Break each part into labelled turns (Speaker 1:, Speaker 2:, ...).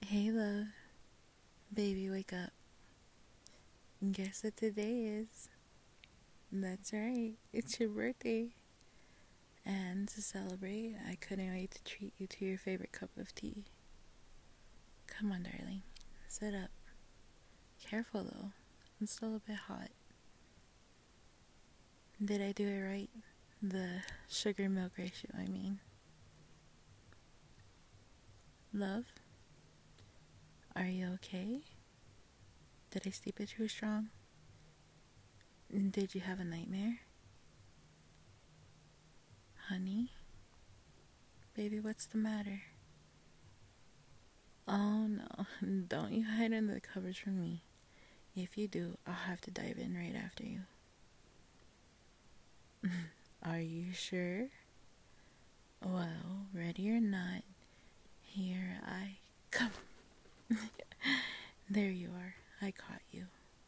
Speaker 1: Hey, love. Baby, wake up. Guess what today is? That's right, it's your birthday. And to celebrate, I couldn't wait to treat you to your favorite cup of tea. Come on, darling. Sit up. Careful, though. It's still a bit hot. Did I do it right? The sugar milk ratio, I mean. Love? Are you okay? Did I sleep it too strong? Did you have a nightmare? Honey? Baby, what's the matter? Oh no, don't you hide under the covers from me. If you do, I'll have to dive in right after you. Are you sure? Well, ready or not, here I come. There you are. I caught you.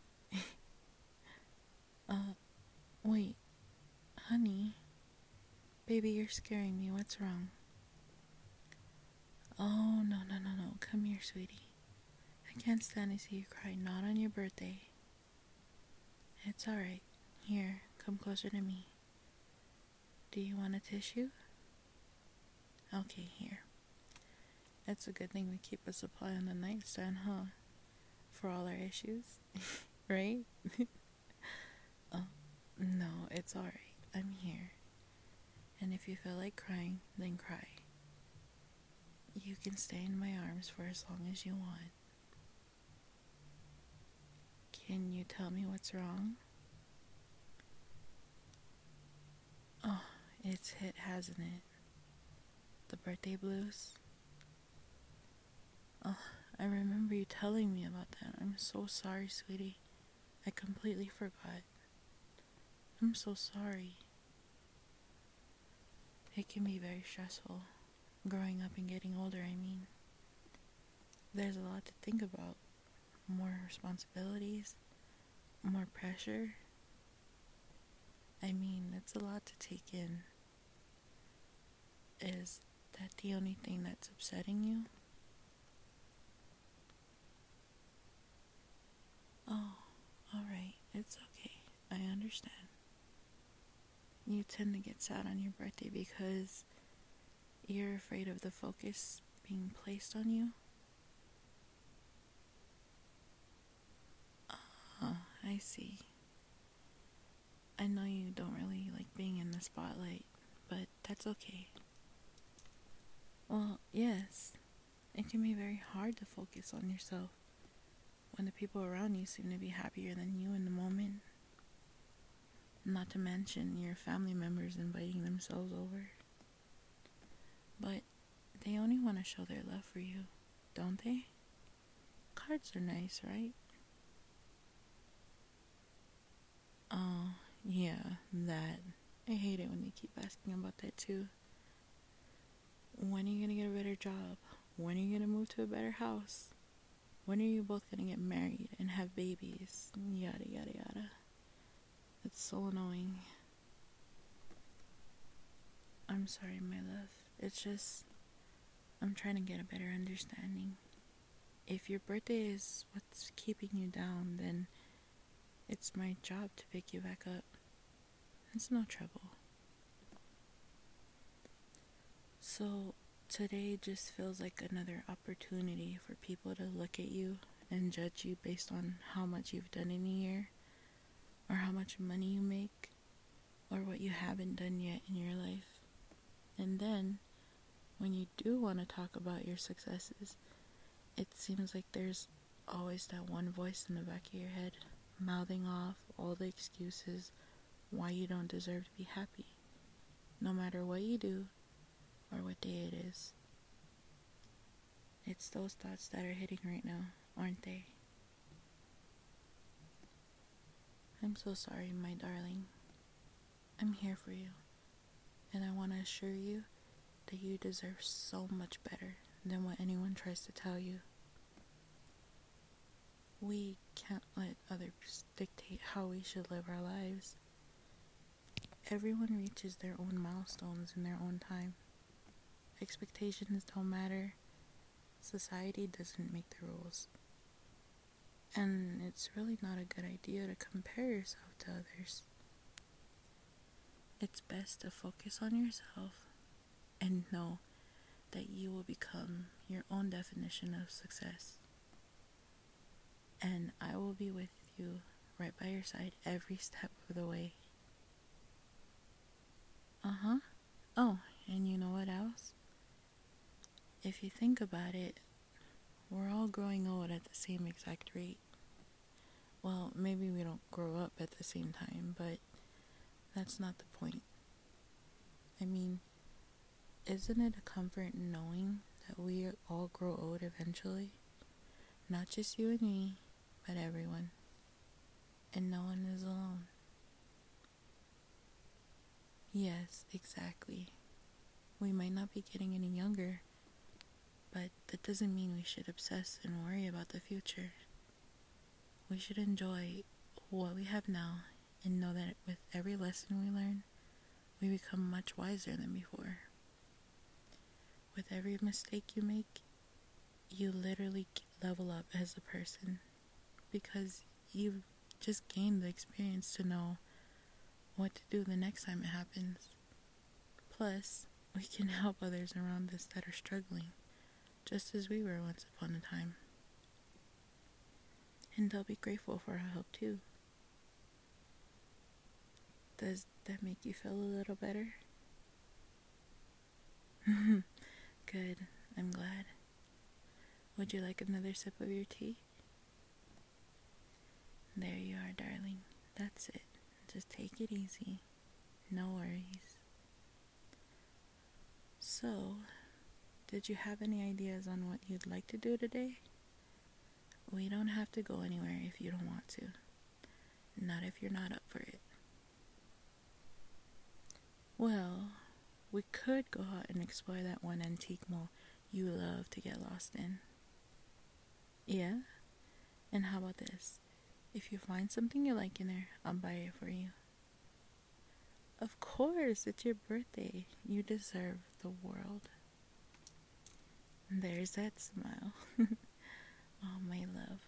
Speaker 1: Wait, honey. Baby, you're scaring me. What's wrong? Oh, no. Come here, sweetie. I can't stand to see you cry. Not on your birthday. It's alright. Here, come closer to me. Do you want a tissue? Okay, here. It's a good thing we keep a supply on the nightstand, huh? For all our issues. Right? Oh, no, it's alright. I'm here. And if you feel like crying, then cry. You can stay in my arms for as long as you want. Can you tell me what's wrong? Oh, it's hit, hasn't it? The birthday blues? Oh, I remember you telling me about that. I'm so sorry, sweetie. I completely forgot. I'm so sorry. It can be very stressful. Growing up and getting older, I mean. There's a lot to think about. More responsibilities. More pressure. I mean, it's a lot to take in. Is that the only thing that's upsetting you? Oh, alright. It's okay. I understand. You tend to get sad on your birthday because you're afraid of the focus being placed on you? I see. I know you don't really like being in the spotlight, but that's okay. Well, yes, it can be very hard to focus on yourself when the people around you seem to be happier than you in the moment. Not to mention your family members inviting themselves over. But they only want to show their love for you, don't they? Cards are nice, right? Oh, yeah, that. I hate it when they keep asking about that too. When are you gonna get a better job? When are you gonna move to a better house? When are you both gonna get married and have babies? Yada yada yada. It's so annoying. I'm sorry, my love. It's just, I'm trying to get a better understanding. If your birthday is what's keeping you down, then it's my job to pick you back up. It's no trouble. So, today just feels like another opportunity for people to look at you and judge you based on how much you've done in a year, or how much money you make, or what you haven't done yet in your life. And then, when you do want to talk about your successes, it seems like there's always that one voice in the back of your head mouthing off all the excuses why you don't deserve to be happy, no matter what you do or what day it is. It's those thoughts that are hitting right now, aren't they? I'm so sorry, my darling. I'm here for you, and I want to assure you that you deserve so much better than what anyone tries to tell you. We can't let others dictate how we should live our lives. Everyone reaches their own milestones in their own time. Expectations don't matter. Society doesn't make the rules. And it's really not a good idea to compare yourself to others. It's best to focus on yourself and know that you will become your own definition of success. And I will be with you right by your side every step of the way. Oh, and you know what else? If you think about it, we're all growing old at the same exact rate. Well, maybe we don't grow up at the same time, but that's not the point. I mean, isn't it a comfort knowing that we all grow old eventually? Not just you and me, but everyone. And no one is alone. Yes, exactly. We might not be getting any younger, but that doesn't mean we should obsess and worry about the future. We should enjoy what we have now and know that with every lesson we learn, we become much wiser than before. With every mistake you make, you literally level up as a person because you've just gained the experience to know what to do the next time it happens. Plus, we can help others around us that are struggling, just as we were once upon a time. And they'll be grateful for our help too. Does that make you feel a little better? Good, I'm glad. Would you like another sip of your tea? There you are, darling. That's it. Just take it easy. No worries. So, did you have any ideas on what you'd like to do today? We don't have to go anywhere if you don't want to. Not if you're not up for it. Well, we could go out and explore that one antique mall you love to get lost in. Yeah? And how about this? If you find something you like in there, I'll buy it for you. Of course, it's your birthday. You deserve the world. There's that smile. Oh, my love.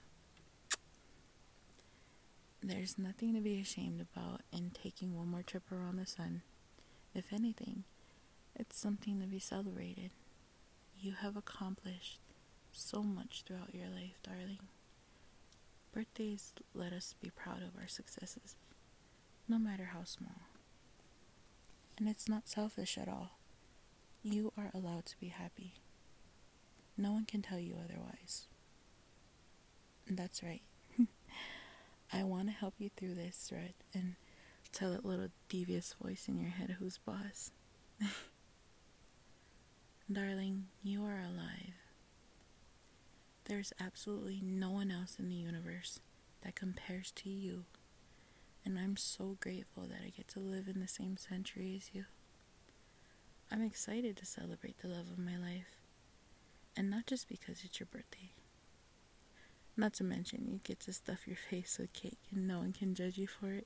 Speaker 1: There's nothing to be ashamed about in taking one more trip around the sun. If anything, it's something to be celebrated. You have accomplished so much throughout your life, darling. Birthdays let us be proud of our successes, no matter how small. And it's not selfish at all. You are allowed to be happy. No one can tell you otherwise. That's right. I want to help you through this thread and tell that little devious voice in your head who's boss. Darling, you are alive. There's absolutely no one else in the universe that compares to you. And I'm so grateful that I get to live in the same century as you. I'm excited to celebrate the love of my life. And not just because it's your birthday. Not to mention, you get to stuff your face with cake and no one can judge you for it.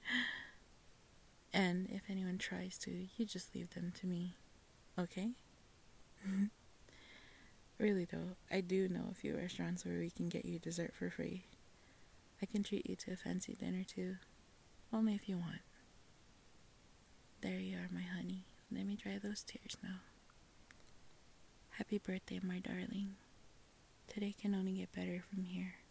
Speaker 1: And if anyone tries to, you just leave them to me. Okay? Really though, I do know a few restaurants where we can get you dessert for free. I can treat you to a fancy dinner too. Only if you want. There you are, my honey. Let me dry those tears now. Happy birthday, my darling. Today can only get better from here.